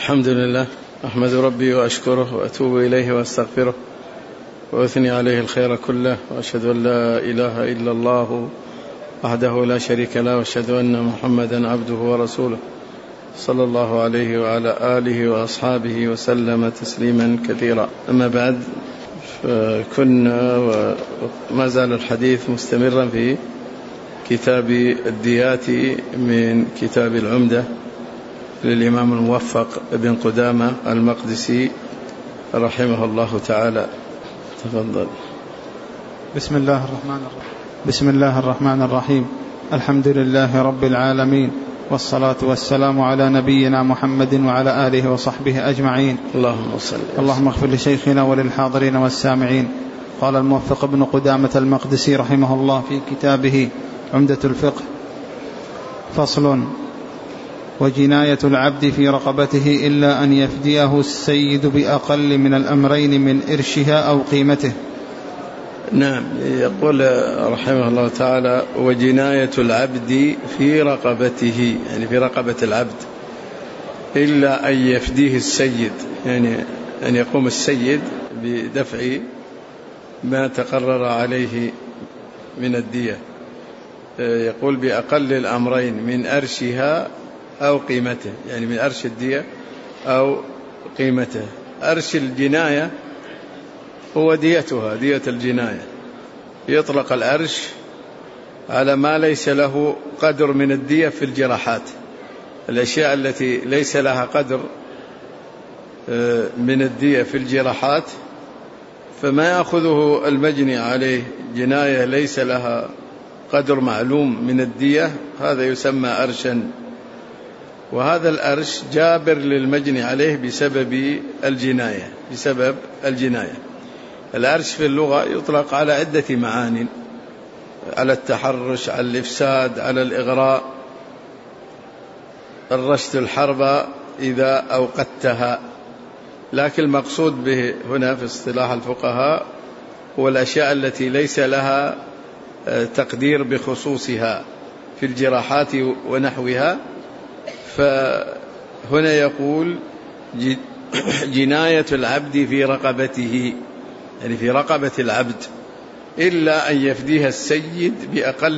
الحمد لله، أحمد ربي وأشكره وأتوب إليه وأستغفره وأثني عليه الخير كله، وأشهد أن لا إله إلا الله وحده لا شريك له، وأشهد أن محمدا عبده ورسوله صلى الله عليه وعلى آله وأصحابه وسلم تسليما كثيرا. أما بعد، كنا وما زال الحديث مستمرا في كتاب الديات من كتاب العمدة للإمام الموفق ابن قدامة المقدسي رحمه الله تعالى. تفضل. بسم الله الرحمن الرحيم. الحمد لله رب العالمين، والصلاة والسلام على نبينا محمد وعلى آله وصحبه أجمعين. اللهم اغفر لشيخنا وللحاضرين والسامعين. قال الموفق ابن قدامة المقدسي رحمه الله في كتابه عمدة الفقه: فصل: وجناية العبد في رقبته إلا أن يفديه السيد بأقل من الأمرين من إرشها أو قيمته. نعم، يقول رحمه الله تعالى: وجناية العبد في رقبته، يعني في رقبة العبد، إلا أن يفديه السيد، يعني أن يقوم السيد بدفع ما تقرر عليه من الدية. يقول بأقل الأمرين من أرشها أو قيمته، يعني من أرش الدية أو قيمته. أرش الجناية هو ديتها، دية الجناية. يطلق الأرش على ما ليس له قدر من الدية في الجراحات، الأشياء التي ليس لها قدر من الدية في الجراحات، فما يأخذه المجني عليه جناية ليس لها قدر معلوم من الدية، هذا يسمى أرشا. وهذا الأرش جابر للمجني عليه بسبب الجناية. الأرش في اللغة يطلق على عدة معان: على التحرش، على الإفساد، على الإغراء، الرشد الحرب إذا أوقدتها. لكن المقصود به هنا في اصطلاح الفقهاء هو الأشياء التي ليس لها تقدير بخصوصها في الجراحات ونحوها. فهنا يقول جناية العبد في رقبته، يعني في رقبة العبد، إلا أن يفديها السيد بأقل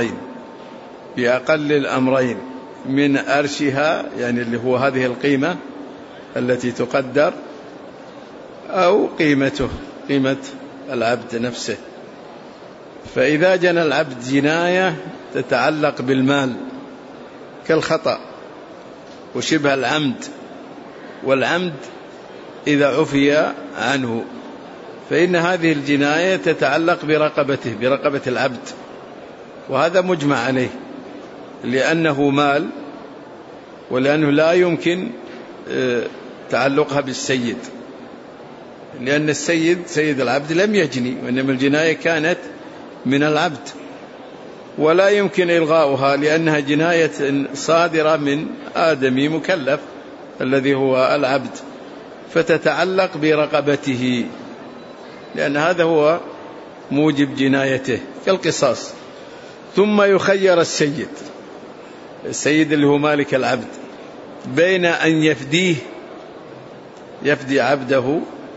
الأمرين من أرشها، يعني اللي هو هذه القيمة التي تقدر، أو قيمة العبد نفسه. فإذا جنى العبد جناية تتعلق بالمال كالخطأ وشبه العمد، والعمد إذا عفي عنه، فإن هذه الجناية تتعلق برقبة العبد، وهذا مجمع عليه، لأنه مال، ولأنه لا يمكن تعلقها بالسيد، لأن السيد سيد العبد لم يجني، وإنما الجناية كانت من العبد، ولا يمكن إلغاؤها لأنها جناية صادرة من آدمي مكلف الذي هو العبد، فتتعلق برقبته، لأن هذا هو موجب جنايته كالقصاص. ثم يخير السيد اللي هو مالك العبد بين أن يفدي عبده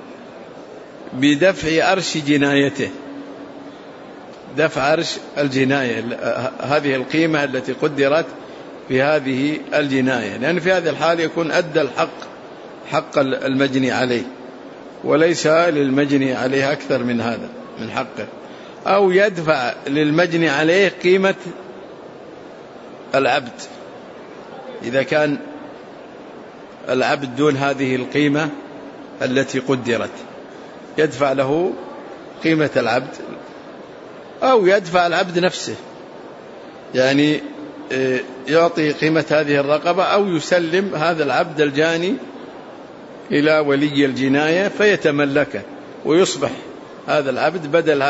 بدفع أرش جنايته، دفع عرش الجناية، هذه القيمة التي قدرت في هذه الجناية، لأن في هذه الحال يكون أدى حق المجني عليه، وليس للمجني عليه أكثر من هذا من حقه، أو يدفع للمجني عليه قيمة العبد إذا كان العبد دون هذه القيمة التي قدرت، يدفع له قيمة العبد، أو يدفع العبد نفسه، يعني يعطي قيمة هذه الرقبة، أو يسلم هذا العبد الجاني إلى ولي الجناية فيتملكه، ويصبح هذا العبد بدل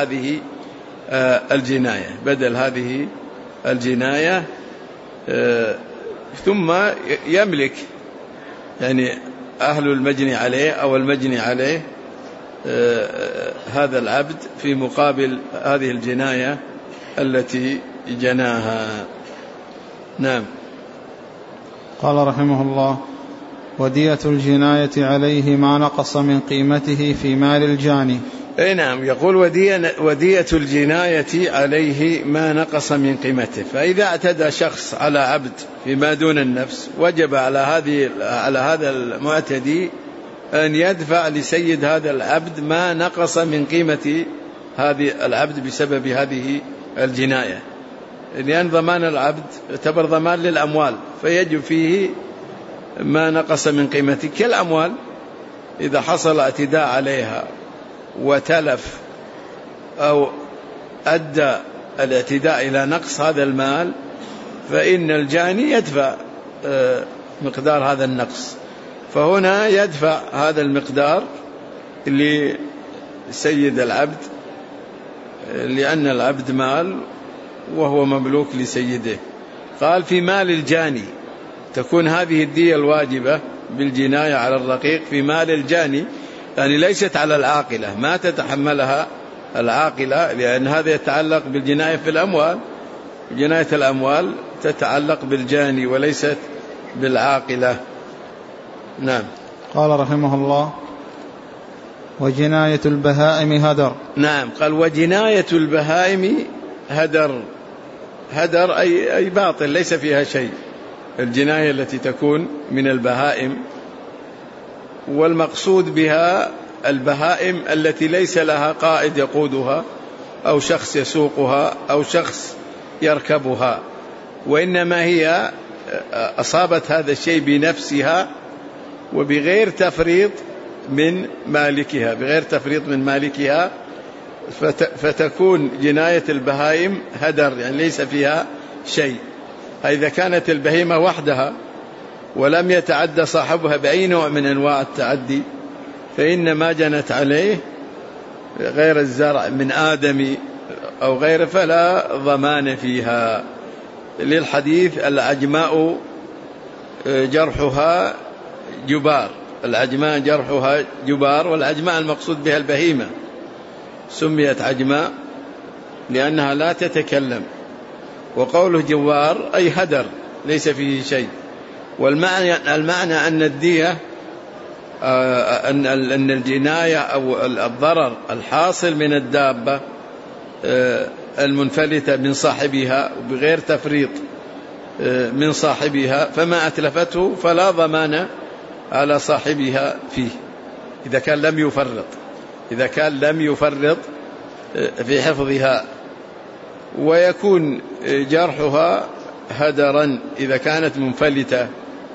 هذه الجناية، ثم يملك يعني أهل المجني عليه أو المجني عليه هذا العبد في مقابل هذه الجناية التي جناها. نعم. قال رحمه الله: ودية الجناية عليه ما نقص من قيمته في مال الجاني. نعم، يقول ودية الجناية عليه ما نقص من قيمته. فإذا اعتدى شخص على عبد فيما دون النفس وجب على هذا المعتدي أن يدفع لسيد هذا العبد ما نقص من قيمة هذا العبد بسبب هذه الجناية، لأن ضمان العبد يعتبر ضمان للأموال، فيجب فيه ما نقص من قيمته كالأموال. إذا حصل اعتداء عليها وتلف أو أدى الاعتداء إلى نقص هذا المال فإن الجاني يدفع مقدار هذا النقص. فهنا يدفع هذا المقدار لسيد العبد، لأن العبد مال وهو مملوك لسيده. قال في مال الجاني، تكون هذه الدية الواجبة بالجناية على الرقيق في مال الجاني، يعني ليست على العاقلة، ما تتحملها العاقلة، لأن هذا يتعلق بالجناية في الأموال. جناية الأموال تتعلق بالجاني وليست بالعاقلة. نعم. قال رحمه الله وجناية البهائم هدر. نعم، قال وجناية البهائم هدر. هدر أي باطل ليس فيها شيء، الجناية التي تكون من البهائم، والمقصود بها البهائم التي ليس لها قائد يقودها أو شخص يسوقها أو شخص يركبها، وإنما هي أصابت هذا الشيء بنفسها وبغير تفريط من مالكها، بغير تفريط من مالكها، فتكون جناية البهائم هدر، يعني ليس فيها شيء. إذا كانت البهيمة وحدها ولم يتعدى صاحبها بأي نوع من أنواع التعدي فإن ما جنت عليه غير الزرع من آدم أو غيره فلا ضمان فيها، للحديث العجماء جرحها جبار. العجماء جرحها جبار، والعجماء المقصود بها البهيمة، سميت عجماء لأنها لا تتكلم، وقوله جوار أي هدر ليس فيه شيء. والمعنى أن الدية أن الجناية أو الضرر الحاصل من الدابة المنفلتة من صاحبها بغير تفريط من صاحبها، فما أتلفته فلا ضمان على صاحبها فيه إذا كان لم يفرط في حفظها، ويكون جرحها هدرا إذا كانت منفلتة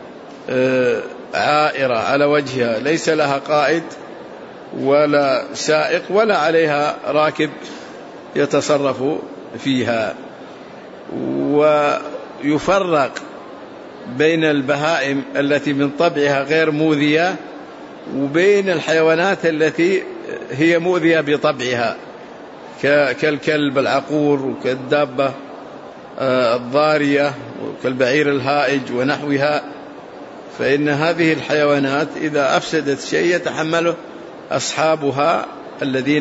عائرة على وجهها ليس لها قائد ولا سائق ولا عليها راكب يتصرف فيها. ويفرق بين البهائم التي من طبعها غير مؤذية وبين الحيوانات التي هي مؤذية بطبعها كالكلب العقور وكالدابة الضارية وكالبعير الهائج ونحوها. فإن هذه الحيوانات إذا أفسدت شيء يتحمله أصحابها الذين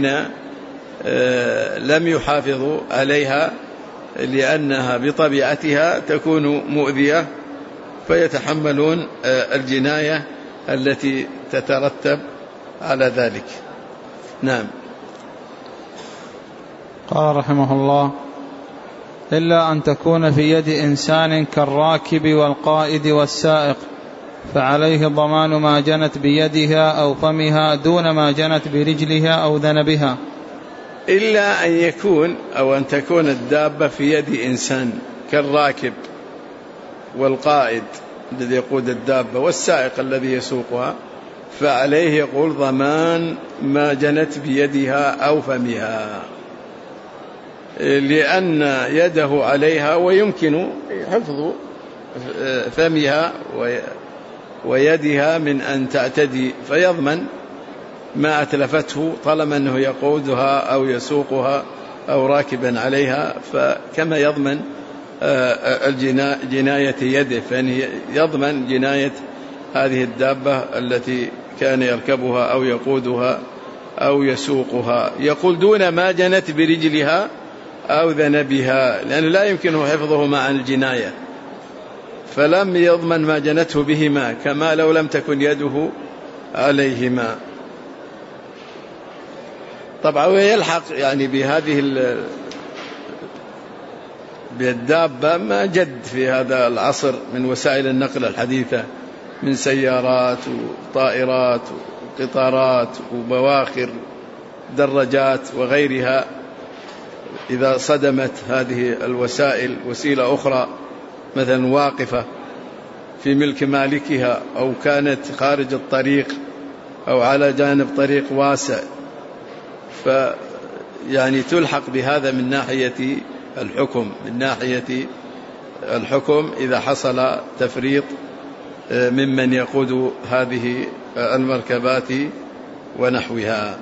لم يحافظوا عليها، لأنها بطبيعتها تكون مؤذية، فيتحملون الجناية التي تترتب على ذلك. نعم. قال رحمه الله إلا أن تكون في يد إنسان كالراكب والقائد والسائق فعليه ضمان ما جنت بيدها أو فمها دون ما جنت برجلها أو ذنبها. إلا أن يكون أو أن تكون الدابة في يد إنسان كالراكب والقائد الذي يقود الدابة والسائق الذي يسوقها، فعليه يقول ضمان ما جنت بيدها أو فمها، لأن يده عليها ويمكن حفظ فمها ويدها من أن تعتدي، فيضمن ما أتلفته طالما أنه يقودها أو يسوقها أو راكبا عليها، فكما يضمن جناية يده فإنه يضمن جناية هذه الدابة التي كان يركبها أو يقودها أو يسوقها. يقول دون ما جنت برجلها أو ذنبها، لأن لا يمكنه حفظهما عن الجناية، فلم يضمن ما جنته بهما كما لو لم تكن يده عليهما. طبعا ويلحق يعني بهذه بالدابة ما جد في هذا العصر من وسائل النقل الحديثة من سيارات وطائرات وقطارات وبواخر دراجات وغيرها. إذا صدمت هذه الوسائل وسيلة أخرى مثلا واقفة في ملك مالكها أو كانت خارج الطريق أو على جانب طريق واسع، فيعني تلحق بهذا من ناحية الحكم، من ناحية الحكم إذا حصل تفريط ممن يقود هذه المركبات ونحوها.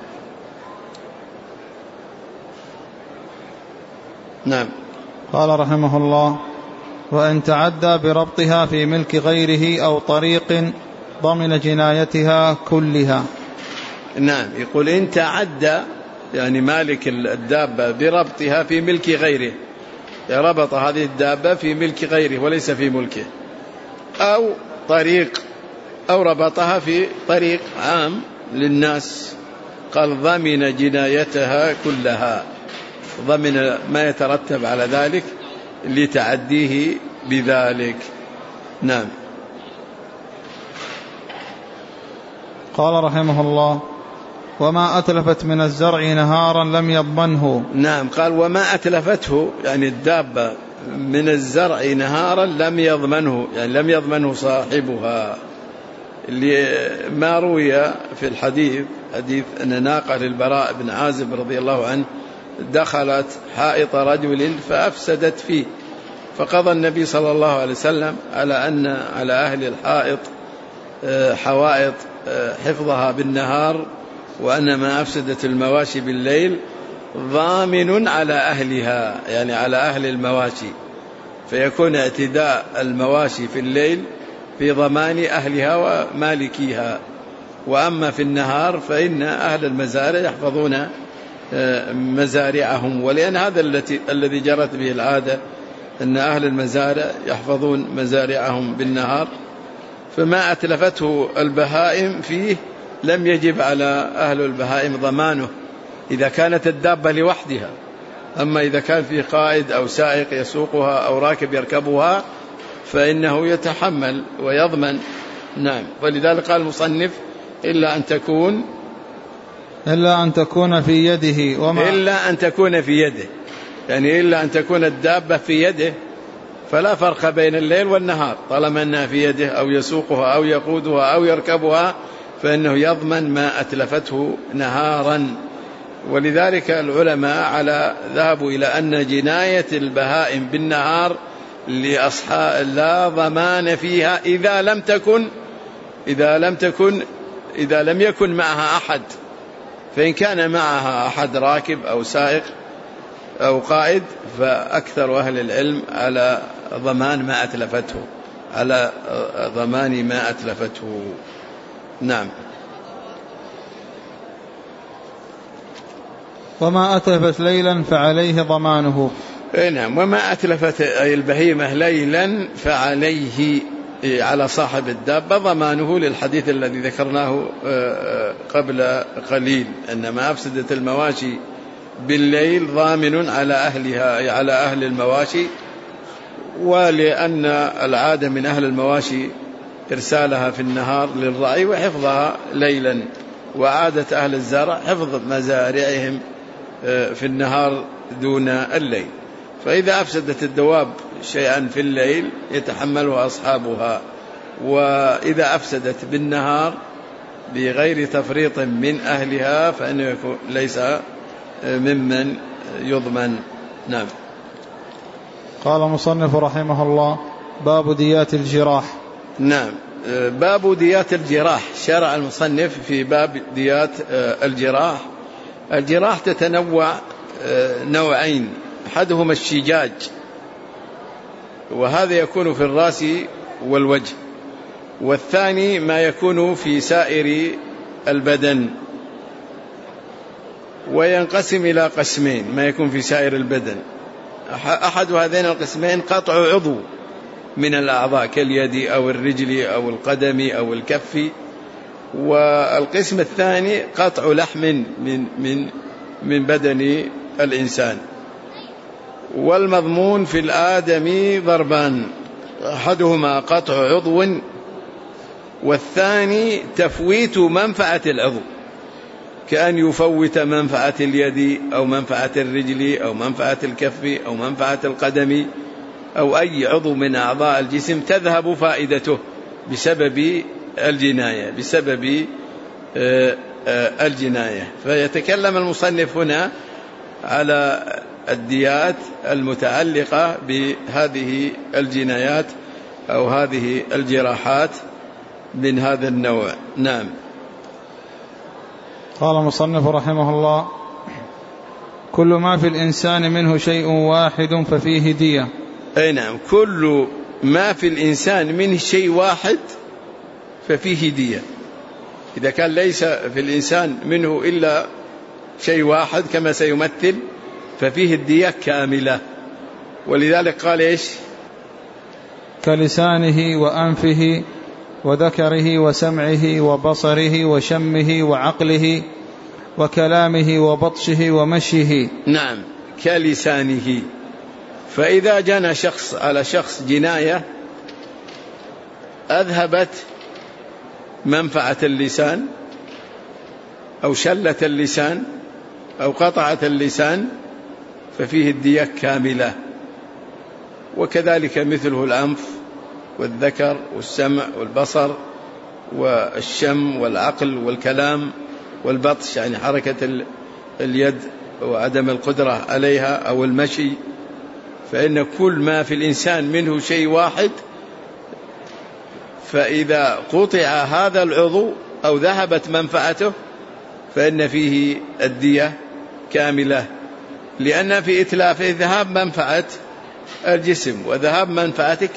نعم. قال رحمه الله: وإن تعدى بربطها في ملك غيره أو طريق ضمن جنايتها كلها. نعم، يقول إن تعدى يعني مالك الدابة بربطها في ملك غيره، ربط هذه الدابة في ملك غيره وليس في ملكه، أو طريق أو ربطها في طريق عام للناس، قال ضمن جنايتها كلها، ضمن ما يترتب على ذلك لتعديه بذلك. نعم. قال رحمه الله: وما أتلفت من الزرع نهارا لم يضمنه. نعم، قال وما أتلفته يعني الدابة من الزرع نهارا لم يضمنه، يعني لم يضمنه صاحبها. ما روي في الحديث حديث أن ناقة للبراء بن عازب رضي الله عنه دخلت حائط رجل فأفسدت فيه، فقضى النبي صلى الله عليه وسلم على أن على أهل الحائط حوائط حفظها بالنهار، وأن ما أفسدت المواشي بالليل ضامن على أهلها، يعني على أهل المواشي، فيكون اعتداء المواشي في الليل في ضمان أهلها ومالكيها. وأما في النهار فإن أهل المزارع يحفظون مزارعهم، ولأن هذا الذي جرت به العادة أن أهل المزارع يحفظون مزارعهم بالنهار، فما أتلفته البهائم فيه لم يجب على أهل البهائم ضمانه إذا كانت الدابة لوحدها. أما إذا كان في قائد أو سائق يسوقها أو راكب يركبها فإنه يتحمل ويضمن. نعم. ولذلك قال المصنف إلا أن تكون في يده، إلا أن تكون في يده، يعني إلا أن تكون الدابة في يده، فلا فرق بين الليل والنهار طالما أنها في يده أو يسوقها أو يقودها أو يركبها، فإنه يضمن ما أتلفته نهارا. ولذلك العلماء ذهبوا إلى أن جناية البهائم بالنهار لأصحاب لا ضمان فيها إذا لم يكن معها أحد. فإن كان معها أحد راكب أو سائق أو قائد فأكثر أهل العلم على ضمان ما أتلفته. نعم. وما أتلفت ليلا فعليه ضمانه. نعم. وما أتلفت أي البهيمة ليلا فعليه على صاحب الدابة ضمانه، للحديث الذي ذكرناه قبل قليل أن ما أفسدت المواشي بالليل ضامن على أهلها، على أهل المواشي. ولأن العادة من أهل المواشي إرسالها في النهار للرعي وحفظها ليلا، وعادة أهل الزرع حفظ مزارعهم في النهار دون الليل. فإذا أفسدت الدواب شيئا في الليل يتحملها أصحابها، وإذا أفسدت بالنهار بغير تفريط من أهلها فإنه ليس ممن يضمن. نعم. قال مصنف رحمه الله: باب ديات الجراح. نعم. باب ديات الجراح. شرع المصنف في باب ديات الجراح. الجراح تتنوع نوعين، أحدهما الشجاج، وهذا يكون في الرأس والوجه، والثاني ما يكون في سائر البدن، وينقسم إلى قسمين ما يكون في سائر البدن. أحد هذين القسمين قطع عضو، من الأعضاء كاليد أو الرجل أو القدم أو الكف. والقسم الثاني قطع لحم من بدن الإنسان. والمضمون في الآدمي ضربان، أحدهما قطع عضو، والثاني تفويت منفعة العضو، كأن يفوت منفعة اليد أو منفعة الرجل أو منفعة الكف أو منفعة القدم أو أي عضو من أعضاء الجسم تذهب فائدته بسبب الجناية. فيتكلم المصنف هنا على الديات المتعلقة بهذه الجنايات أو هذه الجراحات من هذا النوع. نعم. قال المصنف رحمه الله: كل ما في الإنسان منه شيء واحد ففيه دية. أي نعم، كل ما في الإنسان منه شيء واحد ففيه دية. إذا كان ليس في الإنسان منه إلا شيء واحد كما سيمثل ففيه الدية كاملة. ولذلك قال إيش؟ كلسانه وأنفه وذكره وسمعه وبصره وشمه وعقله وكلامه وبطشه ومشيه. نعم، كلسانه. فإذا جنى شخص على شخص جناية أذهبت منفعة اللسان أو شلت اللسان أو قطعت اللسان ففيه الدية كاملة. وكذلك مثله الأنف والذكر والسمع والبصر والشم والعقل والكلام والبطش، يعني حركة اليد وعدم القدرة عليها أو المشي. فإن كل ما في الإنسان منه شيء واحد، فإذا قطع هذا العضو أو ذهبت منفعته فإن فيه الدية كاملة، لأن في إتلافه ذهاب منفعة الجسم وذهاب منفعته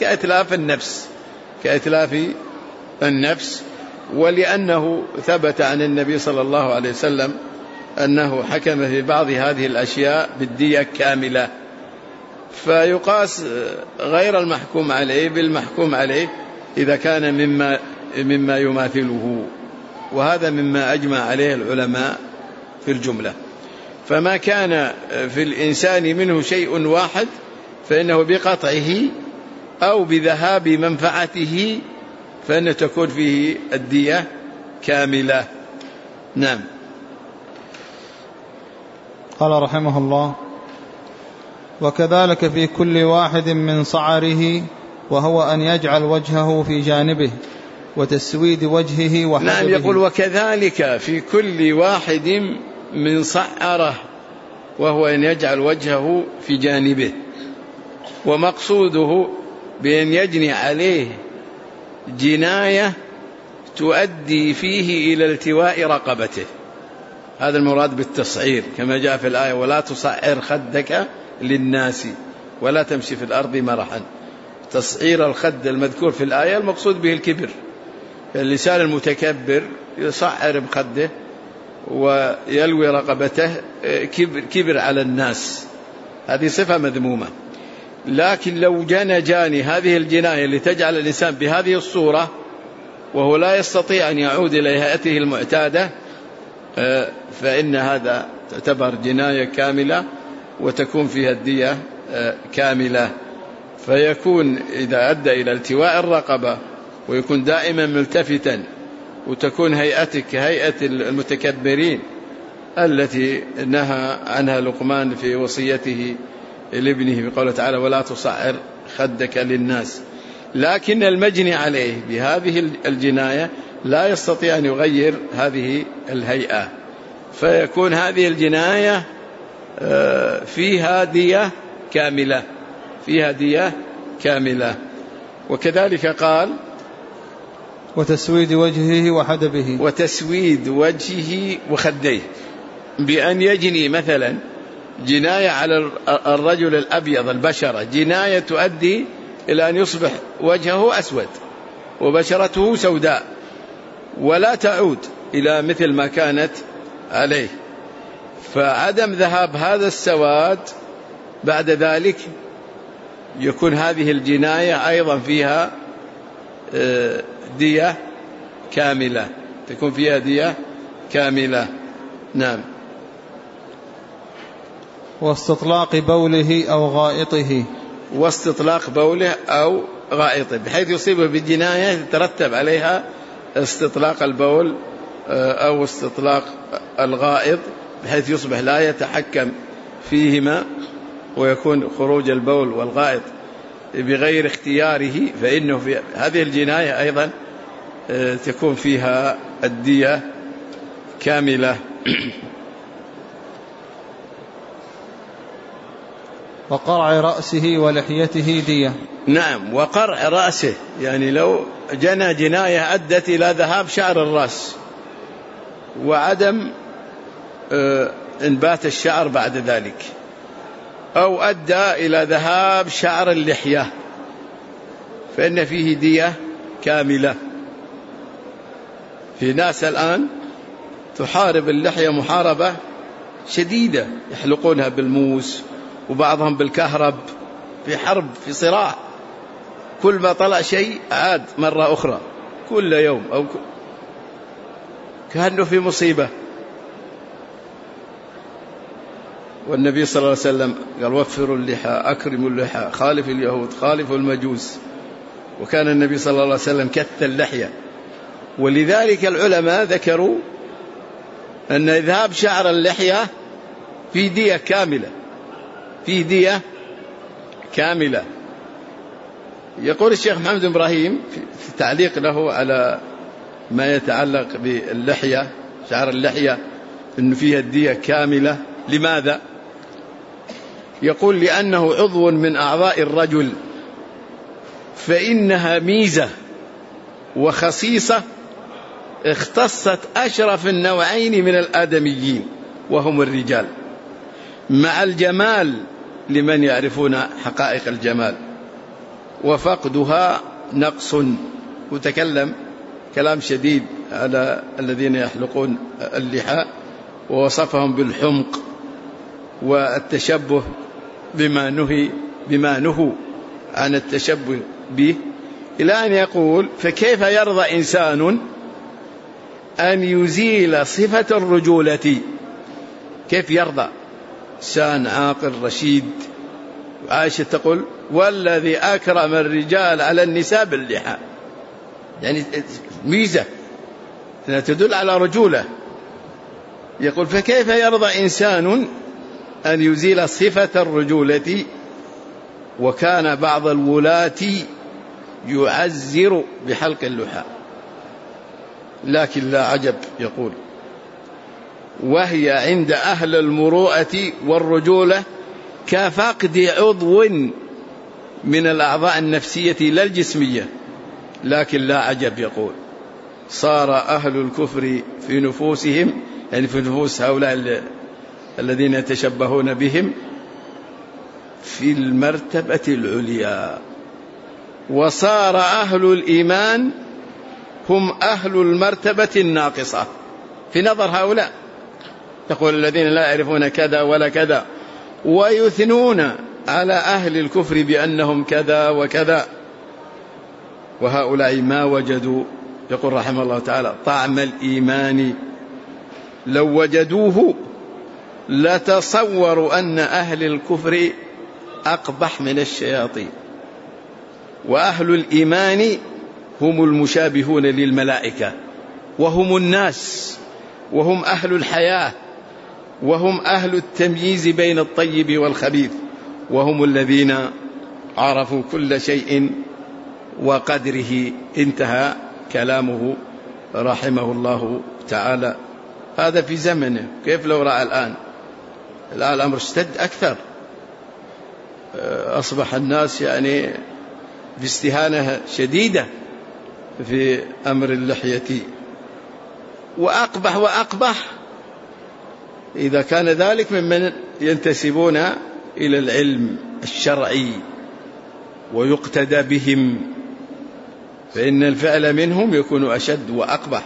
كإتلاف النفس. ولأنه ثبت عن النبي صلى الله عليه وسلم أنه حكم في بعض هذه الأشياء بالدية كاملة. فيقاس غير المحكوم عليه بالمحكوم عليه إذا كان مما يماثله، وهذا مما أجمع عليه العلماء في الجملة. فما كان في الإنسان منه شيء واحد فإنه بقطعه أو بذهاب منفعته فإن تكون فيه الدية كاملة. نعم. قال رحمه الله: وكذلك في كل واحد من صعره، وهو أن يجعل وجهه في جانبه وتسويد وجهه وحجبه. نعم، يقول: وكذلك في كل واحد من صعره، وهو أن يجعل وجهه في جانبه، ومقصوده بأن يجني عليه جناية تؤدي فيه إلى التواء رقبته. هذا المراد بالتصعير كما جاء في الآية: ولا تصعر خدك للناس ولا تمشي في الأرض مرحا. تصعير الخد المذكور في الآية المقصود به الكبر. اللسان المتكبر يصعر بخده ويلوي رقبته، كبر على الناس، هذه صفة مذمومة. لكن لو جاني هذه الجناية لتجعل الإنسان بهذه الصورة وهو لا يستطيع أن يعود إلى هيئته المعتادة، فإن هذا تعتبر جناية كاملة وتكون فيها الدية كاملة. فيكون إذا أدى إلى التواء الرقبة ويكون دائما ملتفتا، وتكون هيئتك هيئة المتكبرين التي نهى عنها لقمان في وصيته لابنه بقوله تعالى: ولا تصعر خدك للناس. لكن المجني عليه بهذه الجناية لا يستطيع أن يغير هذه الهيئة، فيكون هذه الجناية فيها دية كاملة. وكذلك قال: وتسويد وجهه وحدبه. وتسويد وجهه وخديه، بأن يجني مثلا جناية على الرجل الأبيض البشرة، جناية تؤدي إلى أن يصبح وجهه أسود وبشرته سوداء ولا تعود إلى مثل ما كانت عليه. فعدم ذهاب هذا السواد بعد ذلك يكون هذه الجناية أيضا فيها دية كاملة، تكون فيها دية كاملة. نعم. واستطلاق بوله أو غائطه. واستطلاق بوله أو غائطه، بحيث يصيبه بالجناية يترتب عليها استطلاق البول أو استطلاق الغائط، بحيث يصبح لا يتحكم فيهما ويكون خروج البول والغائط بغير اختياره، فإنه في هذه الجناية أيضا تكون فيها الدية كاملة. وقرع رأسه ولحيته دية. نعم، وقرع رأسه، يعني لو جنى جناية أدت إلى ذهاب شعر الرأس وعدم انبات الشعر بعد ذلك، أو أدى إلى ذهاب شعر اللحية، فإن فيه دية كاملة. في ناس الآن تحارب اللحية محاربة شديدة، يحلقونها بالموس وبعضهم بالكهرب، في حرب، في صراع، كل ما طلع شيء عاد مرة أخرى كل يوم، أو كأنه في مصيبة. والنبي صلى الله عليه وسلم قال: وفروا اللحى، أكرموا اللحى، خالف اليهود، خالفوا المجوس. وكان النبي صلى الله عليه وسلم كث اللحية، ولذلك العلماء ذكروا أن إذهاب شعر اللحية في دية كاملة، في دية كاملة. يقول الشيخ محمد إبراهيم في تعليق له على ما يتعلق باللحية، شعر اللحية، أنه فيها الدية كاملة. لماذا؟ يقول: لأنه عضو من أعضاء الرجل، فإنها ميزة وخصيصة اختصت أشرف النوعين من الآدميين وهم الرجال، مع الجمال لمن يعرفون حقائق الجمال، وفقدها نقص. وتكلم كلام شديد على الذين يحلقون اللحى، ووصفهم بالحمق والتشبه بما نهوا عن التشبه به، إلى أن يقول: فكيف يرضى إنسان أن يزيل صفة الرجولة؟ كيف يرضى إنسان عاقل رشيد؟ عائشة تقول: والذي أكرم الرجال على النساء باللحى، يعني ميزة تدل على رجولة. يقول: فكيف يرضى إنسان أن يزيل صفة الرجولة؟ وكان بعض الولاة يعزر بحلق اللحى، لكن لا عجب، يقول، وهي عند أهل المروءة والرجولة كفقد عضو من الأعضاء النفسية لا الجسمية، لكن لا عجب، يقول، صار أهل الكفر في نفوسهم، يعني في نفوس هؤلاء الذين يتشبهون بهم، في المرتبة العليا، وصار أهل الإيمان هم أهل المرتبة الناقصة في نظر هؤلاء. يقول: الذين لا يعرفون كذا ولا كذا، ويثنون على أهل الكفر بأنهم كذا وكذا، وهؤلاء ما وجدوا، يقول رحمه الله تعالى، طعم الإيمان. لو وجدوه لتصوروا أن أهل الكفر أقبح من الشياطين، وأهل الإيمان هم المشابهون للملائكة، وهم الناس، وهم أهل الحياة، وهم أهل التمييز بين الطيب والخبيث، وهم الذين عرفوا كل شيء وقدره. انتهى كلامه رحمه الله تعالى. هذا في زمنه، كيف لو رأى الآن الأمر اشتد أكثر، أصبح الناس يعني باستهانة شديدة في أمر اللحية، وأقبح وأقبح إذا كان ذلك ممن ينتسبون إلى العلم الشرعي ويقتدى بهم، فإن الفعل منهم يكون أشد وأقبح،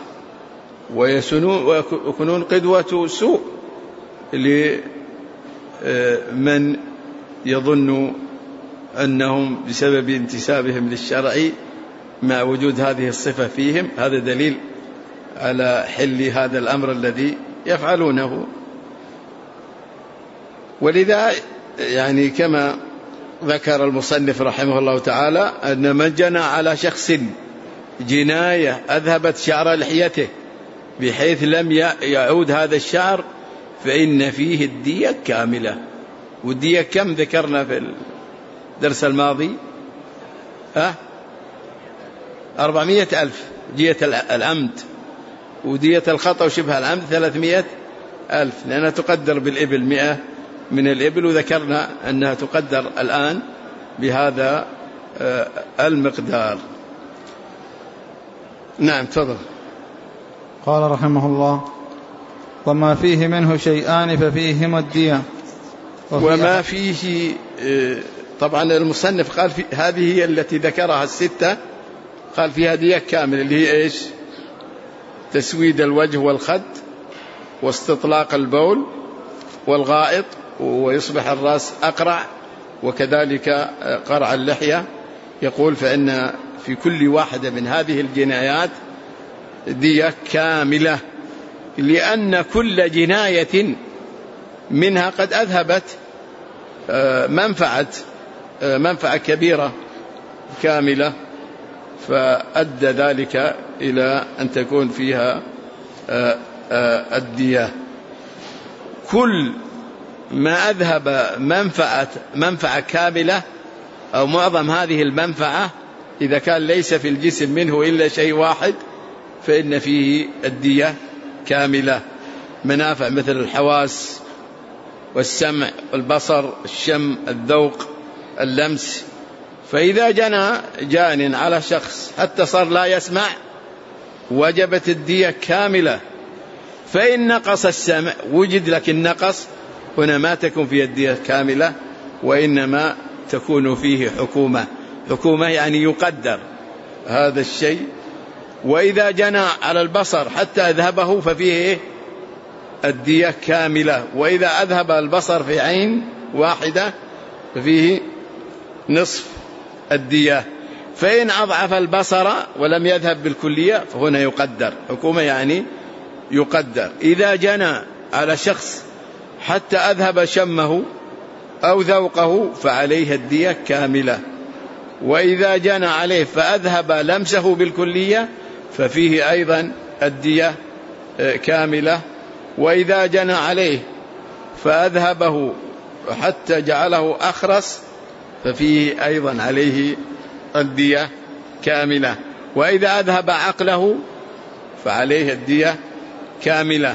ويكونون قدوة سوء لمن يظن أنهم بسبب انتسابهم للشرع مع وجود هذه الصفة فيهم، هذا دليل على حل هذا الأمر الذي يفعلونه. ولذا يعني كما ذكر المصنف رحمه الله تعالى أن من جنى على شخص جناية أذهبت شعر لحيته بحيث لم يعود هذا الشعر فإن فيه الدية كاملة. والدية كم ذكرنا في الدرس الماضي؟ 400,000 دية العمد، ودية الخطأ وشبه العمد 300,000، لأنها تقدر بالإبل 100 من الإبل، وذكرنا أنها تقدر الآن بهذا المقدار. نعم تفضل. قال رحمه الله: وما فيه منه شيئان ففيهما الدية. وما فيه، طبعا المصنف قال هذه هي التي ذكرها الستة، قال فيها دية كاملة اللي هي إيش؟ تسويد الوجه والخد، واستطلاق البول والغائط، ويصبح الرأس أقرع، وكذلك قرع اللحية. يقول فإن في كل واحدة من هذه الجنايات دية كاملة، لأن كل جناية منها قد أذهبت منفعة كبيرة كاملة، فأدى ذلك إلى أن تكون فيها الدية. كل ما أذهب منفعة كاملة أو معظم هذه المنفعة، إذا كان ليس في الجسم منه إلا شيء واحد فإن فيه الدية كاملة. منافع مثل الحواس والسمع والبصر، الشم، الذوق، اللمس. فإذا جنى جان على شخص حتى صار لا يسمع وجبت الدية كاملة. فإن نقص السمع وجد لكن نقص، هنا ما تكون فيه الدية كاملة، وإنما تكون فيه حكومة يعني يقدر هذا الشيء. وإذا جنى على البصر حتى أذهبه ففيه الدية كاملة. وإذا أذهب البصر في عين واحدة ففيه نصف الدية. فإن أضعف البصر ولم يذهب بالكلية فهنا يقدر حكومة يعني يقدر. إذا جنى على شخص حتى أذهب شمه أو ذوقه فعليه الدية كاملة. وإذا جنى عليه فأذهب لمسه بالكلية ففيه أيضا الدية كاملة. وإذا جنى عليه فأذهبه حتى جعله أخرس ففيه أيضا عليه الدية كاملة. وإذا أذهب عقله فعليه الدية كاملة.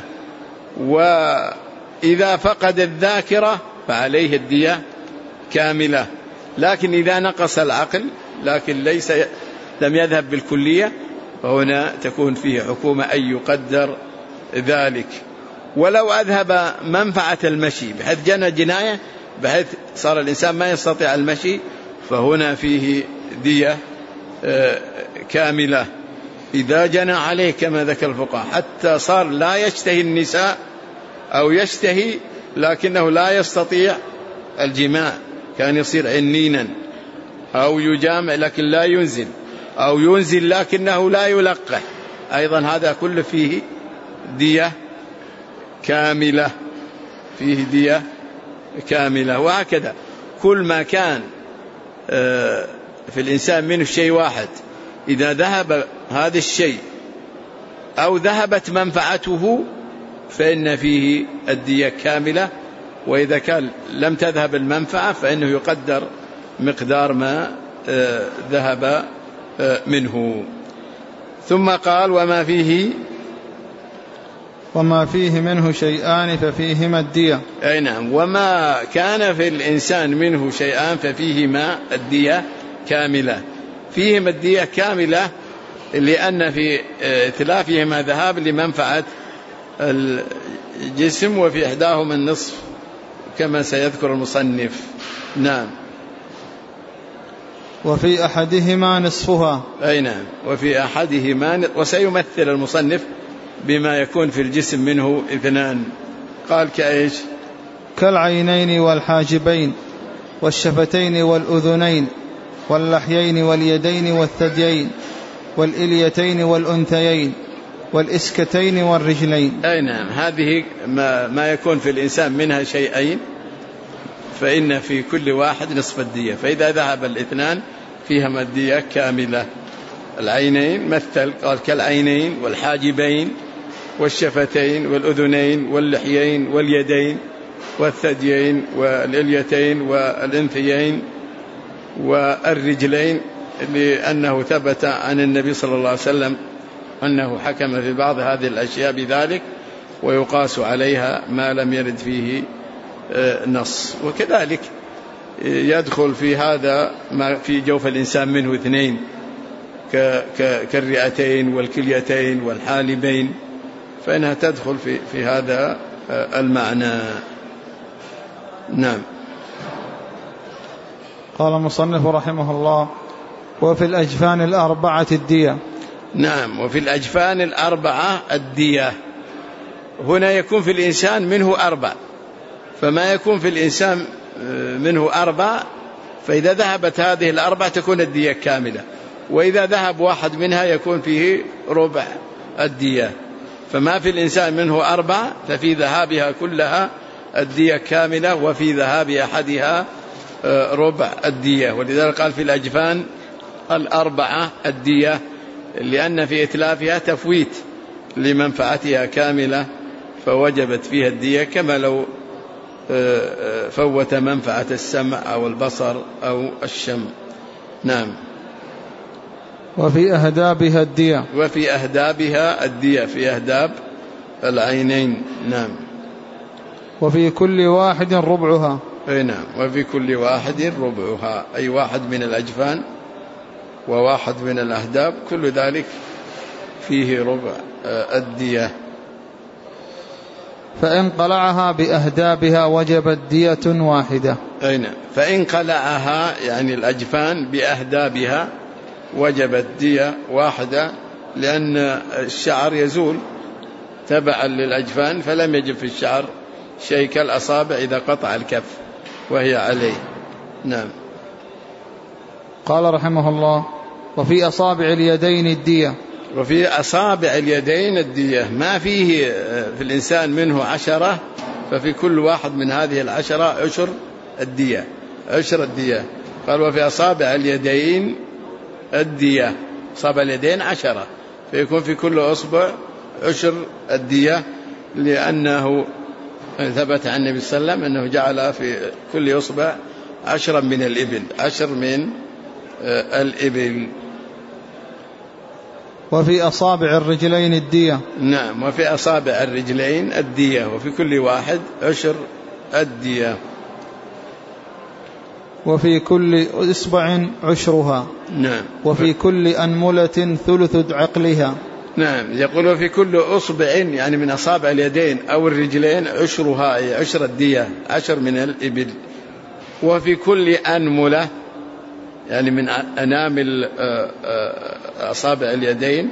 وإذا فقد الذاكرة فعليه الدية كاملة. لكن إذا نقص العقل لكن لم يذهب بالكلية فهنا تكون فيه حكومة أن يقدر ذلك. ولو أذهب منفعة المشي بحيث جنى جناية بحيث صار الإنسان ما يستطيع المشي فهنا فيه دية كاملة. إذا جنى عليه كما ذكر الفقهاء حتى صار لا يشتهي النساء أو يشتهي لكنه لا يستطيع الجماع، كان يصير عنينا، أو يجامع لكن لا ينزل، أو ينزل لكنه لا يلقح، أيضا هذا كله فيه دية كاملة، فيه دية كاملة. وهكذا كل ما كان في الإنسان منه شيء واحد إذا ذهب هذا الشيء أو ذهبت منفعته فإن فيه الدية كاملة. وإذا كان لم تذهب المنفعة فإنه يقدر مقدار ما ذهب منه. ثم قال وما فيه منه شيئان ففيهما الدية. أي نعم، وما كان في الإنسان منه شيئان ففيهما الدية كاملة. فيهما الدية كاملة لأن في ثلاثهما ذهاب لمنفعة الجسم وفي إحداهما النصف كما سيذكر المصنف. نعم. وفي أحدهما نصفها. أي نعم، وفي أحدهما، وسيمثل المصنف بما يكون في الجسم منه اثنان. قال كأيش؟ كالعينين والحاجبين. والشفتين والأذنين واللحيين واليدين والثديين والإليتين والأنثيين والإسكتين والرجلين. أي نعم، هذه ما يكون في الإنسان منها شيئين فإن في كل واحد نصف الدية، فإذا ذهب الاثنان فيها الدية كاملة. العينين مثل قال كالعينين والحاجبين والشفتين والأذنين واللحيين واليدين والثديين والإليتين والأنثيين والرجلين، لأنه ثبت عن النبي صلى الله عليه وسلم أنه حكم في بعض هذه الأشياء بذلك، ويقاس عليها ما لم يرد فيه نص. وكذلك يدخل في هذا ما في جوف الإنسان منه اثنين كالرئتين والكليتين والحالبين، فإنها تدخل في هذا المعنى. نعم. قال المصنف رحمه الله: وفي الأجفان الأربعة الدية. نعم، وفي الأجفان الأربعة الدية. هنا يكون في الإنسان منه أربع، فما يكون في الإنسان منه أربع، فإذا ذهبت هذه الأربع تكون الدية كاملة، وإذا ذهب واحد منها يكون فيه ربع الدية. فما في الإنسان منه أربع ففي ذهابها كلها الدية كاملة، وفي ذهاب أحدها ربع الدية. ولذلك قال في الأجفان الأربعة الدية، لأن في إتلافها تفويت لمنفعتها كاملة، فوجبت فيها الدية كما لو فوت منفعة السمع أو البصر أو الشم. نعم. وفي أهدابها الدية. وفي أهدابها الدية، في أهداب العينين. نعم. وفي كل واحد ربعها. أي نعم، وفي كل واحد ربعها، أي واحد من الأجفان وواحد من الأهداب، كل ذلك فيه ربع الدية. فإن قلعها بأهدابها وجبت دية واحدة. أي نعم، فإن قلعها يعني الأجفان بأهدابها وجبت دية واحدة، لأن الشعر يزول تبعا للأجفان، فلم يجب في الشعر شيء كالأصابع إذا قطع الكف وهي عليه. نعم. قال رحمه الله: وفي أصابع اليدين الدية. وفي أصابع اليدين الدية، ما فيه في الإنسان منه 10، ففي كل واحد من هذه 10 عشر الدية، عشر الدية. قال: وفي أصابع اليدين الدية، أصابع اليدين 10، فيكون في كل أصبع عشر الدية، لأنه ثبت عن النبي صلى الله عليه وسلم أنه جعل في كل أصبع 10 من الإبل، 10 من الإبل. وفي أصابع الرجلين الدية. نعم، وفي أصابع الرجلين الدية، وفي كل واحد عشر الدية. وفي كل إصبع عشرها. نعم. وفي كل أنملة ثلث عقلها. نعم، يقول وفي كل أصبع يعني من أصابع اليدين أو الرجلين عشرها، أي عشر الدية، 10 من الإبل. وفي كل أنملة يعني من أنامل أصابع اليدين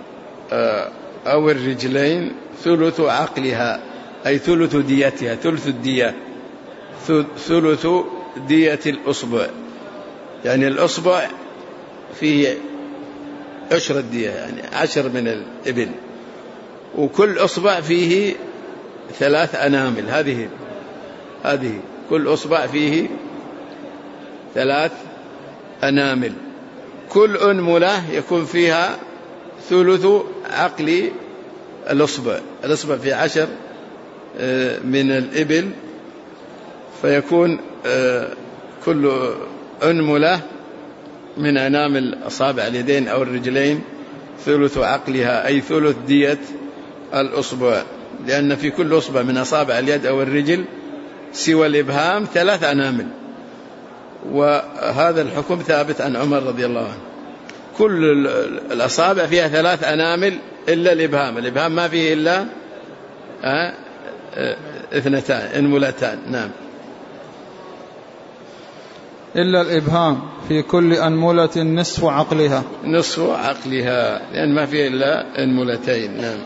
أو الرجلين ثلث عقلها، أي ثلث ديتها، ثلث الدية، ثلث دية الأصبع، يعني الأصبع فيه عشر الدية، يعني 10 من الإبل، وكل أصبع فيه 3 أنامل. هذه كل أصبع فيه 3 أنامل. كل أنملة يكون فيها ثلث عقل الأصبع، الأصبع فيه 10 من الإبل، فيكون كل أنملة من أنامل أصابع اليدين أو الرجلين ثلث عقلها، أي ثلث دية الأصبع، لأن في كل أصبع من أصابع اليد أو الرجل سوى الإبهام 3 أنامل، وهذا الحكم ثابت عن عمر رضي الله عنه. كل الأصابع فيها 3 أنامل إلا الإبهام، الإبهام ما فيه إلا 2 أنملتان. نعم. إلا الإبهام، في كل أنملة نصف عقلها. نصف عقلها، لأن ما فيه إلا أنملتين. نعم.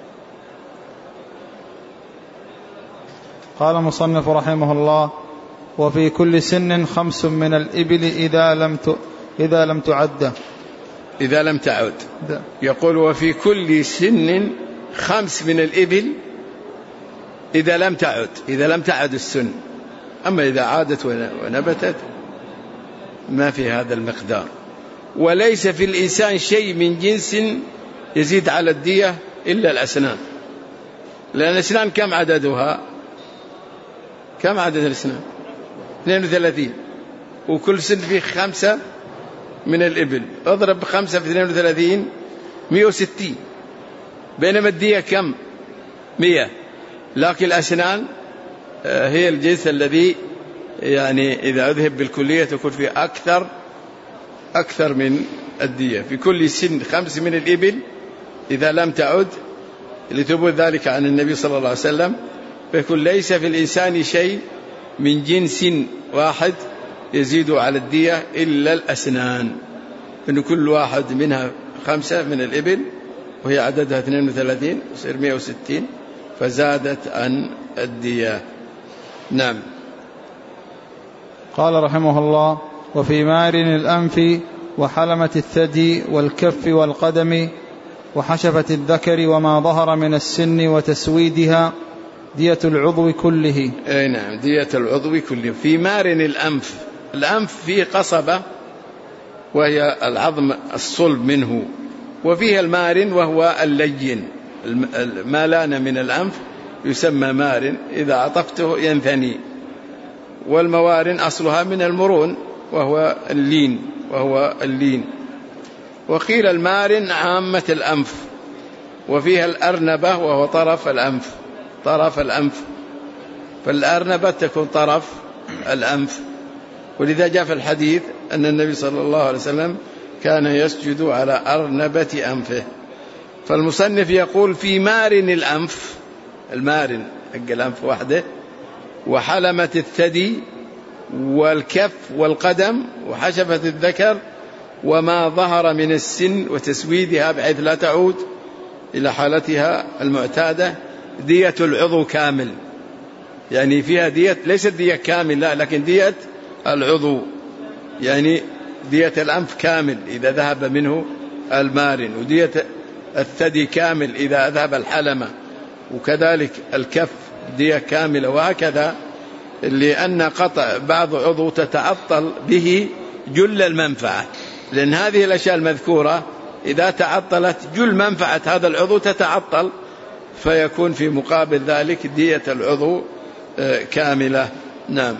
قال مصنف رحمه الله: وفي كل سن 5 من الإبل إذا لم تعد. إذا لم تعد. يقول وفي كل سن 5 من الإبل إذا لم تعد السن. أما إذا عادت ونبتت ما في هذا المقدار. وليس في الإنسان شيء من جنس يزيد على الدية إلا الأسنان، لأن الأسنان كم عددها؟ كم عدد الأسنان؟ 32، وكل سن فيه 5 من الإبل. اضرب 5 في 32 160، بينما الدية كم؟ 100. لكن الأسنان هي الجنس الذي يعني إذا أذهب بالكلية تكون فيه أكثر من الدية. في كل سن 5 من الإبل إذا لم تعد، لثبوت ذلك عن النبي صلى الله عليه وسلم. فيكون ليس في الإنسان شيء من جنس واحد يزيد على الدية إلا الأسنان، إن كل واحد منها 5 من الإبل وهي عددها 32 يصير 160، فزادت عن الدية. نعم. قال رحمه الله: وفي مارن الأنف وحلمة الثدي والكف والقدم وحشفة الذكر وما ظهر من السن وتسويدها دية العضو كله. أي نعم، دية العضو كله. في مارن الأنف، الأنف فيه قصبة وهي العظم الصلب منه، وفيها المارن وهو اللين، ما لان من الأنف يسمى مارن، إذا عطفته ينثني. والموارن أصلها من المرون وهو اللين. وقيل المارن عامة الأنف، وفيها الأرنبة وهو طرف الأنف، فالأرنبة تكون طرف الأنف. ولذا جاء في الحديث أن النبي صلى الله عليه وسلم كان يسجد على أرنبة أنفه. فالمصنف يقول في مارن الأنف، المارن حق الأنف وحده، وحلمة الثدي والكف والقدم وحشفة الذكر وما ظهر من السن وتسويدها بحيث لا تعود إلى حالتها المعتادة دية العضو كامل. يعني فيها دية، ليست دية كامل لا، لكن دية العضو، يعني دية الأنف كامل إذا ذهب منه المارن، ودية الثدي كامل إذا ذهب الحلمة، وكذلك الكف دية كاملة، وهكذا. لأن قطع بعض عضو تتعطل به جل المنفعة، لأن هذه الأشياء المذكورة إذا تعطلت جل منفعة هذا العضو تتعطل، فيكون في مقابل ذلك دية العضو كاملة. نعم.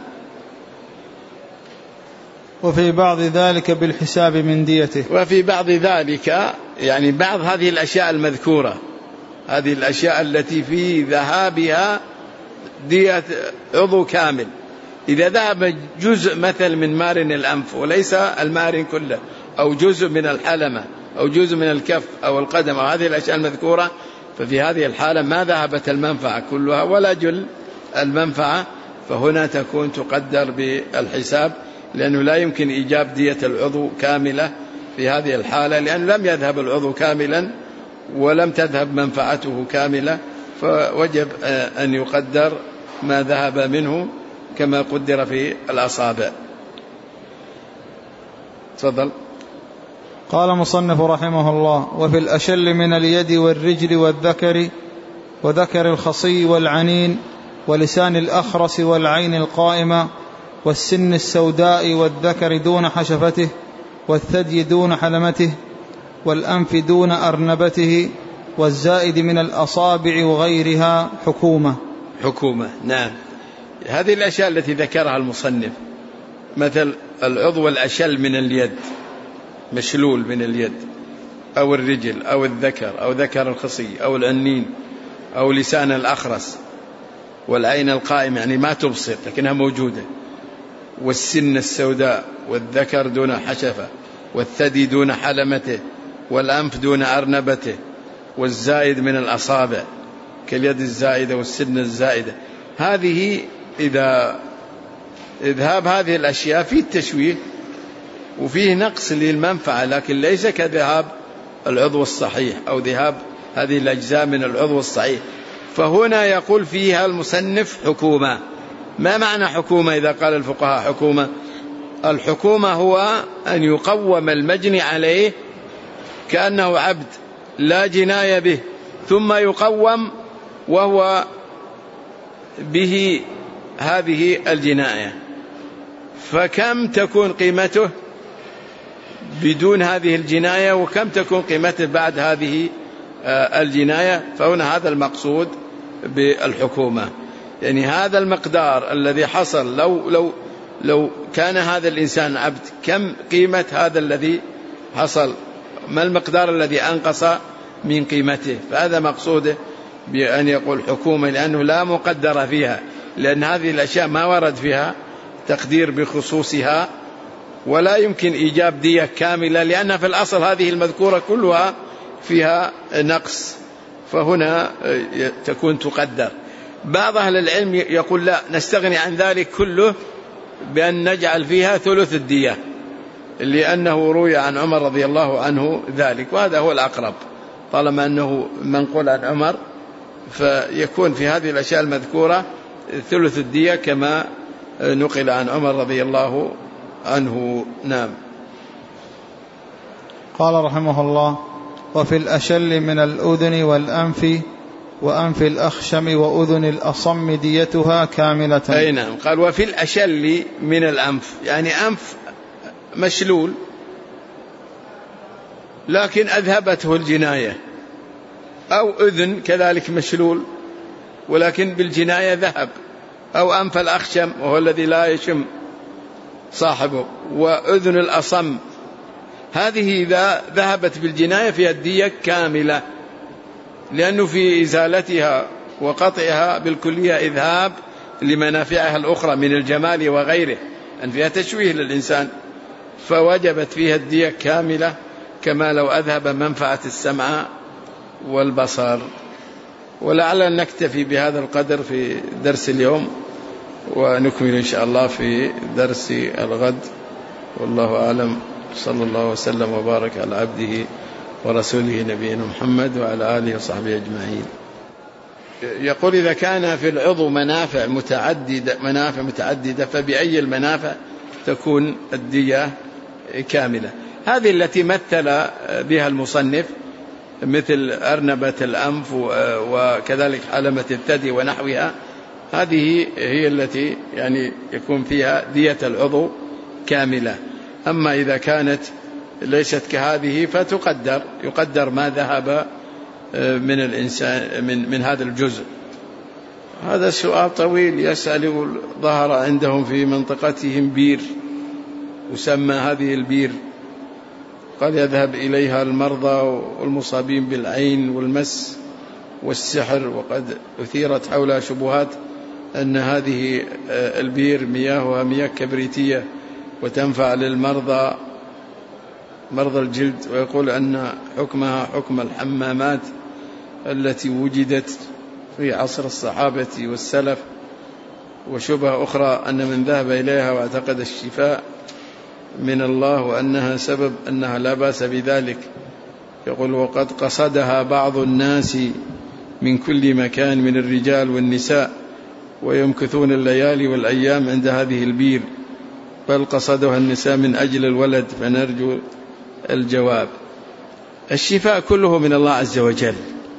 وفي بعض ذلك بالحساب من ديته. وفي بعض ذلك يعني بعض هذه الأشياء المذكورة، هذه الأشياء التي في ذهابها دية عضو كامل، إذا ذهب جزء مثل من مارن الأنف وليس المارن كله، أو جزء من الحلمة أو جزء من الكف أو القدم أو هذه الأشياء المذكورة، ففي هذه الحالة ما ذهبت المنفعة كلها ولا جل المنفعة، فهنا تكون تقدر بالحساب، لأنه لا يمكن إيجاب دية العضو كاملة في هذه الحالة، لأنه لم يذهب العضو كاملا ولم تذهب منفعته كاملة، فوجب أن يقدر ما ذهب منه كما قدر في الأصابع. تفضل. قال مصنف رحمه الله: وفي الأشل من اليد والرجل والذكر وذكر الخصي والعنين ولسان الأخرس والعين القائمة والسن السوداء والذكر دون حشفته والثدي دون حلمته والأنف دون أرنبته والزائد من الأصابع وغيرها حكومة. نعم. هذه الأشياء التي ذكرها المصنف، مثل العضو الأشل من اليد، مشلول من اليد أو الرجل أو الذكر أو ذكر الخصي أو العنين أو لسان الأخرس والعين القائمة، يعني ما تبصر لكنها موجودة، والسن السوداء والذكر دون حشفة والثدي دون حلمته والأنف دون أرنبته والزائد من الأصابع كاليد الزائدة والسن الزائدة. هذه إذا إذهاب هذه الأشياء فيه التشويه وفيه نقص للمنفعة، لكن ليس كذهاب العضو الصحيح أو ذهاب هذه الأجزاء من العضو الصحيح. فهنا يقول فيها المصنف حكومة، ما معنى حكومة إذا قال الفقهاء حكومة؟ الحكومة هو أن يقوم المجني عليه كأنه عبد لا جناية به، ثم يقوم وهو به هذه الجناية، فكم تكون قيمته بدون هذه الجناية وكم تكون قيمته بعد هذه الجناية. فهنا هذا المقصود بالحكومة، يعني هذا المقدار الذي حصل لو كان هذا الإنسان عبد، كم قيمة هذا الذي حصل، ما المقدار الذي أنقص من قيمته. فهذا مقصوده بأن يقول حكومة، لأنه لا مقدر فيها، لأن هذه الأشياء ما ورد فيها تقدير بخصوصها، ولا يمكن إيجاب دية كاملة، لأن في الأصل هذه المذكورة كلها فيها نقص، فهنا تكون تقدر. بعض أهل العلم يقول لا، نستغني عن ذلك كله بأن نجعل فيها ثلث الدية، لأنه روي عن عمر رضي الله عنه ذلك، وهذا هو الأقرب طالما أنه منقول عن عمر، فيكون في هذه الأشياء المذكورة ثلث الدية كما نقل عن عمر رضي الله عنه. نعم. قال رحمه الله: وفي الأشل من الأذن والأنف وأنف الأخشم وأذن الأصم ديتها كاملة. أي نعم. قال وفي الأشل من الأنف، يعني أنف مشلول لكن أذهبته الجناية، أو أذن كذلك مشلول ولكن بالجناية ذهب، أو أنف الأخشم وهو الذي لا يشم صاحبه، وأذن الأصم، هذه إذا ذهبت بالجناية فيها الدية كاملة، لأنه في إزالتها وقطعها بالكلية إذهاب لمنافعها الأخرى من الجمال وغيره، أن فيها تشويه للإنسان، فوجبت فيها الدية كاملة كما لو أذهب منفعة السمع والبصر. ولعلنا نكتفي بهذا القدر في درس اليوم، ونكمل إن شاء الله في درس الغد، والله أعلم. صلى الله وسلم وبارك على عبده ورسوله نبينا محمد وعلى آله وصحبه أجمعين. يقول إذا كان في العضو منافع متعددة فبأي المنافع تكون الدية كاملة؟ هذه التي مثل بها المصنف مثل أرنبة الأنف وكذلك حلمة الثدي ونحوها، هذه هي التي يعني يكون فيها دية العضو كاملة. أما إذا كانت ليست كهذه يقدر ما ذهب من الإنسان من هذا الجزء. هذا السؤال طويل يسأل. ظهر عندهم في منطقتهم بير يسمى هذه البير، قال يذهب إليها المرضى والمصابين بالعين والمس والسحر، وقد أثيرت حولها شبهات أن هذه البير مياهها مياه كبريتية وتنفع للمرضى مرضى الجلد، ويقول أن حكمها حكم الحمامات التي وجدت في عصر الصحابة والسلف. وشبهة أخرى أن من ذهب إليها واعتقد الشفاء من الله وأنها سبب أنها لا بأس بذلك، يقول وقد قصدها بعض الناس من كل مكان من الرجال والنساء ويمكثون الليالي والأيام عند هذه البير، بل قصدها النساء من أجل الولد، فنرجو الجواب. الشفاء كله من الله عز وجل،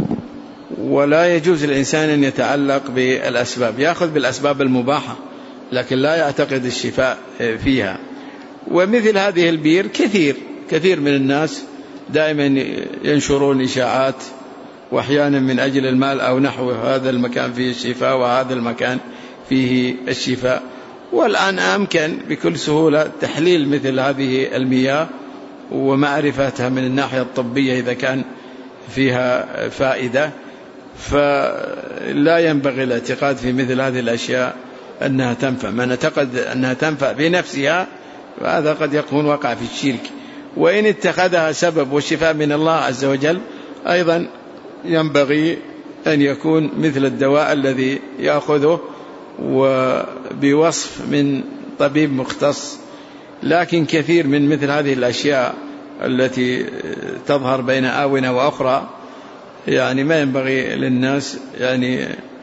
ولا يجوز للإنسان أن يتعلق بالأسباب، يأخذ بالأسباب المباحة لكن لا يعتقد الشفاء فيها. ومثل هذه البير كثير من الناس دائما ينشرون إشاعات، وأحيانا من أجل المال أو نحو، هذا المكان فيه الشفاء وهذا المكان فيه الشفاء. والآن أمكن بكل سهولة تحليل مثل هذه المياه ومعرفتها من الناحية الطبية إذا كان فيها فائدة، فلا ينبغي الاعتقاد في مثل هذه الأشياء أنها تنفع. من اعتقد أنها تنفع بنفسها فهذا قد يكون وقع في الشرك، وإن اتخذها سبب والشفاء من الله عز وجل أيضا ينبغي أن يكون مثل الدواء الذي يأخذه وبوصف من طبيب مختص. لكن كثير من مثل هذه الأشياء التي تظهر بين آونة وأخرى يعني ما ينبغي للناس يعني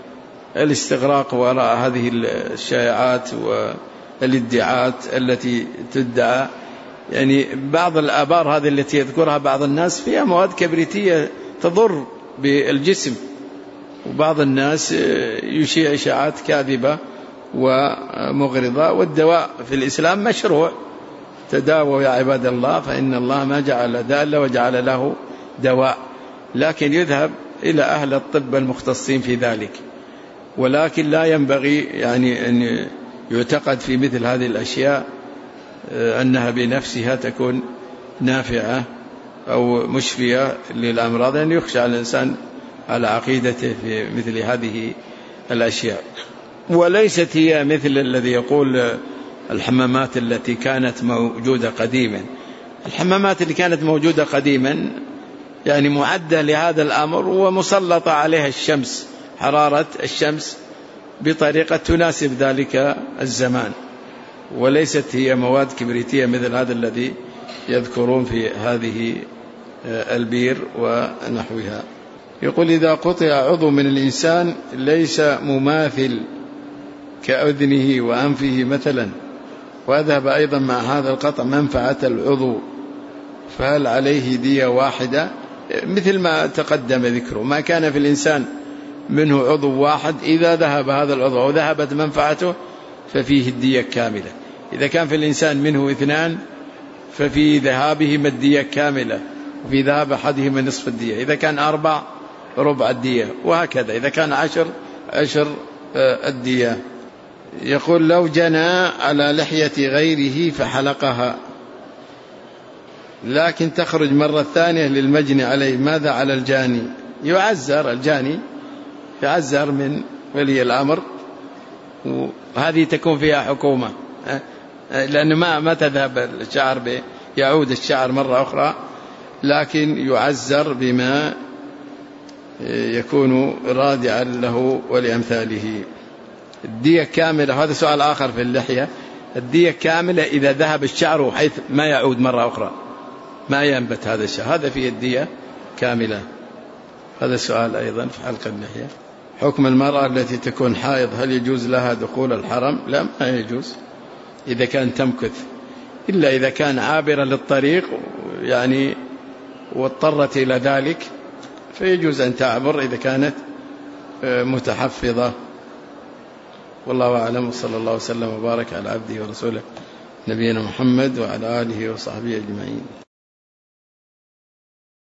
الاستغراق وراء هذه الشائعات والادعاءات التي تدعى. يعني بعض الآبار هذه التي يذكرها بعض الناس فيها مواد كبريتية تضر بالجسم، وبعض الناس يشيع إشاعات كاذبة ومغرضة. والدواء في الإسلام مشروع، تداووا يا عباد الله فإن الله ما جعل داء إلا وجعل له دواء، لكن يذهب إلى أهل الطب المختصين في ذلك. ولكن لا ينبغي يعني أن يعتقد في مثل هذه الأشياء أنها بنفسها تكون نافعة أو مشفية للأمراض، لأن يخشى على الإنسان على عقيدته في مثل هذه الأشياء. وليست هي مثل الذي يقول الحمامات التي كانت موجودة قديما. الحمامات اللي كانت موجودة قديما يعني معدة لهذا الأمر ومسلطة عليها الشمس، حرارة الشمس بطريقة تناسب ذلك الزمان، وليست هي مواد كبريتية مثل هذا الذي يذكرون في هذه البير ونحوها. يقول إذا قطع عضو من الإنسان ليس مماثل كأذنه وأنفه مثلا، وأذهب أيضا مع هذا القطع منفعة العضو، فهل عليه دية واحدة؟ مثل ما تقدم ذكره، ما كان في الإنسان منه عضو واحد إذا ذهب هذا العضو وذهبت منفعته ففيه الدية كاملة. إذا كان في الإنسان منه 2 ففي ذهابهما الدية كاملة، وفي ذهاب أحدهما نصف الدية. إذا كان 4 ربع الدية، وهكذا إذا كان 10 الدية. يقول لو جنى على لحية غيره فحلقها لكن تخرج مرة ثانية للمجني عليه، ماذا على الجاني؟ يعزر الجاني، يعزر من ولي الأمر، وهذه تكون فيها حكومة، لأنه ما تذهب الشعر يعود الشعر مرة أخرى، لكن يعزر بما يكون رادعا له ولأمثاله. الدية كاملة، هذا سؤال آخر في اللحية، الدية كاملة إذا ذهب الشعر حيث ما يعود مرة أخرى، ما ينبت هذا الشعر، هذا فيه الدية كاملة. هذا سؤال أيضا في حلق اللحية. حكم المرأة التي تكون حائض، هل يجوز لها دخول الحرم؟ لا، ما يجوز إذا كان تمكث، إلا إذا كان عابرا للطريق يعني واضطرت إلى ذلك فيجوز أن تعبر إذا كانت متحفظة. والله أعلم، وصلى الله وسلم وبارك على عبده ورسوله نبينا محمد وعلى آله وصحبه أجمعين.